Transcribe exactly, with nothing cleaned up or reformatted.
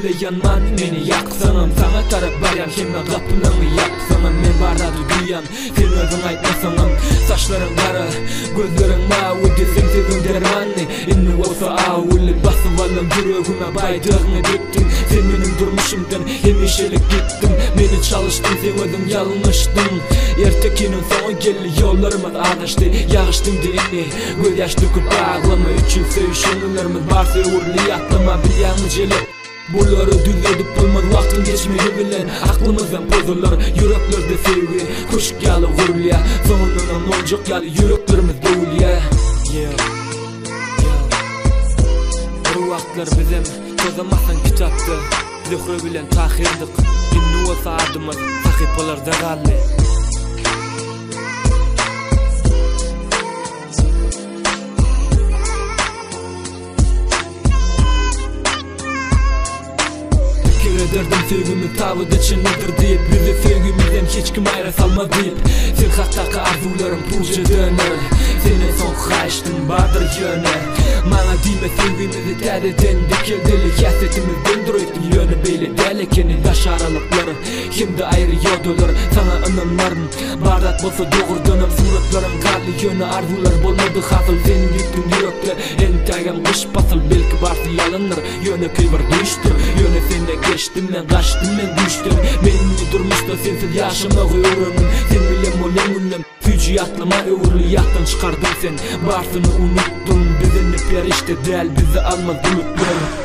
bile yanman meni yaksanam. Sana taraf bayan kemme kapılamı yapsanam. Men barada duyan sen özün aytmasanam. Saçların kara, gözlerin mavi desem sözün dermanni. İnni olsa ağulli basıp alım yüreğime baydığını döktün. Sen benim durmuşumdan hemişelik gittin. Meni çalıştın sen özün yanlıştın. Ertekinin sonu gelli yollarımız ağlaştı. Yağıştım deyini göz yaş döküp ağlama. Üçün sevişenlerimiz varsa uğurlu atlama bil yanıcılı. Bunları düz edip bulmaz vaktin geçmeyi bilen. Aklımızdan pozulur yüreklerde sevgi. Kuşuk yalı vurulya sonundan olacak yalı yüreklerimiz doğulya. Yeah, yeah. Bu vaktlar bizim çözemezsen kitaptı. Zührü bilen tahirdik. İnni olsa adımız sahipalarda galli. Derdim sevgimi tavıda çınlıdır deyip bizi sevgimizden hiç kim ayrı salma deyip. Sen hattaki arzularım puca döner. Senin son kaçtın bardır yöne. Mana dime sevgimizi tədeden dikildilik. Yasetimizden duruytum yönü beyle delekeni daş aralıkları. Şimdi ayrı yodular sana ınımların. Bardat bolsa doğurdanım suratlarım kalli yönü arzular bolmadı hasıl. Senin yıktın yürekler entayem kış basıl. Belki barsı yalınır yönü kıyvar düştür. Yönü sende geçtim men kaçtım men düştüm. Menni durmuşta sensiz yaşama öğrendim. Sen bilem olem ünlem fücü atlıma öğürlü yaktan çıkardın sen. Barsını unuttun bizini perişte del bizi almaz bulutlar.